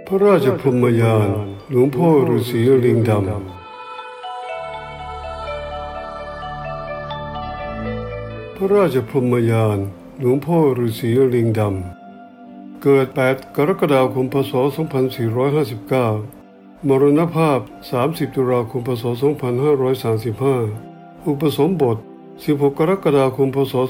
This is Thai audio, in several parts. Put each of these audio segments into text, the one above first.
พระราชพรหมยานหลวงพ่อฤาษีลิงดำพระราชพรหมยานหลวงพ่อฤาษีลิงดำเกิด8 กรกฎาคม พ.ศ. 2459 มรณภาพ30 ตุลาคม พ.ศ. 2535 อุปสมบท16 กรกฎาคม พ.ศ.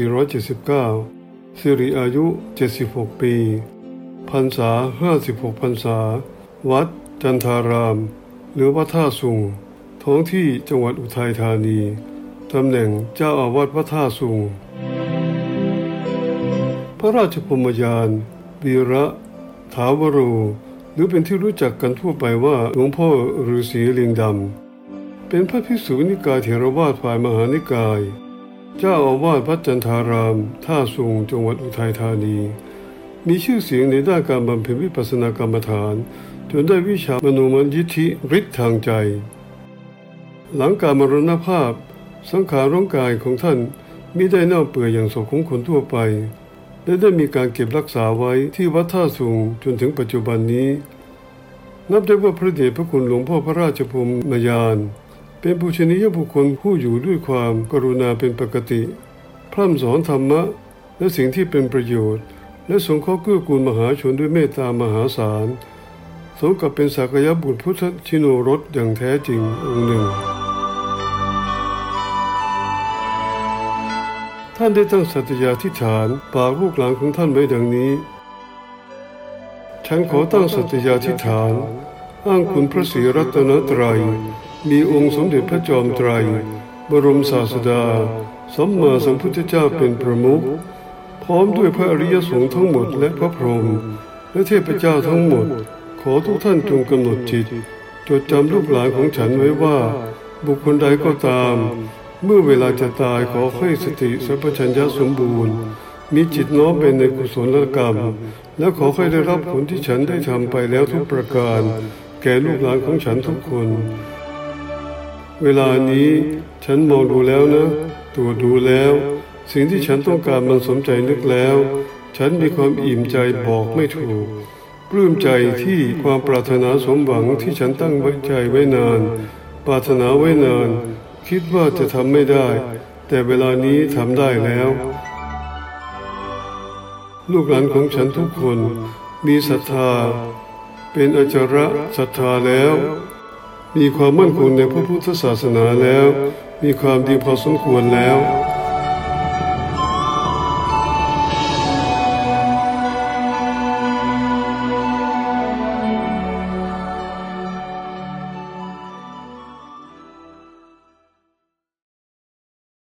2479 สิริอายุ76 ปีพรรษา56 พรรษาวัดจันทารามหรือวัดท่าสุงท้องที่จังหวัดอุทัยธานีตำแหน่งเจ้าอาวาสวัดท่าสุงพระราชพรหมยานวีระถาวโรหรือเป็นที่รู้จักกันทั่วไปว่าหลวงพ่อฤาษีลิงดำเป็นพระภิกษุนิกายเถรวาทฝ่ายมหานิกายเจ้าอาวาสวัดจันทารามท่าสุงจังหวัดอุทัยธานีมีชื่อเสียงในด้านการบำเพ็ญวิปัสสนากรรมฐานจนได้วิชามโนมยิทธิฤทธิ์ทางใจหลังการมรณภาพสังขารร่างกายของท่านมิได้เน่าเปื่อยอย่างศพของคนทั่วไปและได้มีการเก็บรักษาไว้ที่วัดท่าสุงจนถึงปัจจุบันนี้นับได้ว่าพระเดชพระคุณหลวงพ่อพระราชพรหมยานเป็นปูชนียบุคคลผู้อยู่ด้วยความกรุณาเป็นปกติพร่ำสอนธรรมะและสิ่งที่เป็นประโยชน์และสงเคราะห์เกื้อกูลมหาชนด้วยเมตตามหาศาลสมกับเป็นสักยบุตรพุทธชิโนรสอย่างแท้จริงองค์หนึ่งท่านได้ตั้งสัตยาธิษฐานฝากลูกหลานของท่านไว้ดังนี้ฉันขอตั้งสัตยาธิษฐานอ้างคุณพระศรีรัตนตรัยมีองค์สมเด็จพระจอมไตรบรมศาสดาสัมมาสัมพุทธเจ้าเป็นประมุขพร้อมด้วยพระอริยสงฆ์ทั้งหมดและพระพรหมและเทพเจ้าทั้งหมดขอทุกท่านจงกำหนดจิตจดจำลูกหลานของฉันไว้ว่าบุคคลใดก็ตามเมื่อเวลาจะตายขอให้สติสัพพัญญะสมบูรณ์มีจิตน้อมเป็นในกุศลกรรมและขอให้ได้รับผลที่ฉันได้ทำไปแล้วทุกประการแก่ลูกหลานของฉันทุกคนเวลานี้ฉันมองดูแล้วนะตรวจดูแล้วสิ่งที่ฉันต้องการมันสมใจนึกแล้วฉันมีความอิ่มใจบอกไม่ถูกปลื้มใจที่ความปรารถนาสมหวังที่ฉันตั้งไว้ใจไว้นานปรารถนาไว้นานคิดว่าจะทำไม่ได้แต่เวลานี้ทำได้แล้วลูกหลานของฉันทุกคนมีศรัทธาเป็นอจาระศรัทธาแล้วมีความมั่นคงในพระพุทธศาสนาแล้วมีความดีพอสมควรแล้ว